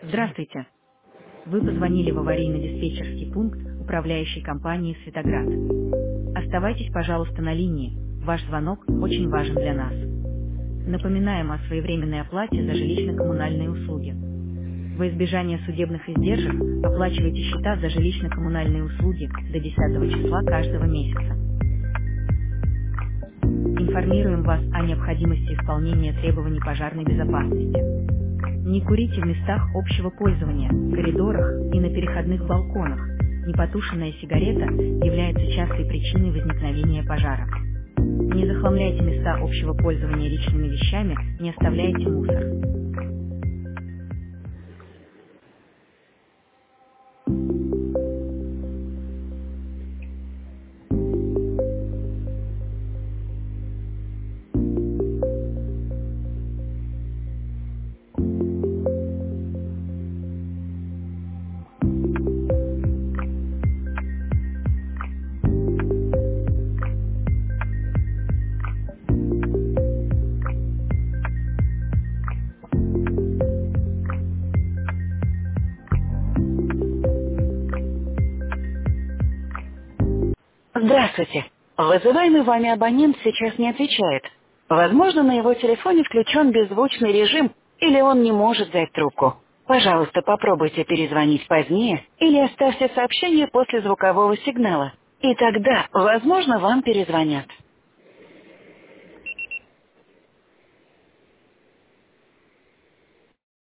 Здравствуйте. Вы позвонили в аварийно-диспетчерский пункт управляющей компании «Светоград». Оставайтесь, пожалуйста, на линии. Ваш звонок очень важен для нас. Напоминаем о своевременной оплате за жилищно-коммунальные услуги. Во избежание судебных издержек оплачивайте счета за жилищно-коммунальные услуги до 10 числа каждого месяца. Информируем вас о необходимости исполнения требований пожарной безопасности. Не курите в местах общего пользования, коридорах и на переходных балконах. Непотушенная сигарета является частой причиной возникновения пожара. Не захламляйте места общего пользования личными вещами, не оставляйте мусор. Здравствуйте. Вызываемый вами абонент сейчас не отвечает. Возможно, на его телефоне включен беззвучный режим, или он не может взять трубку. Пожалуйста, попробуйте перезвонить позднее или оставьте сообщение после звукового сигнала. И тогда, возможно, вам перезвонят.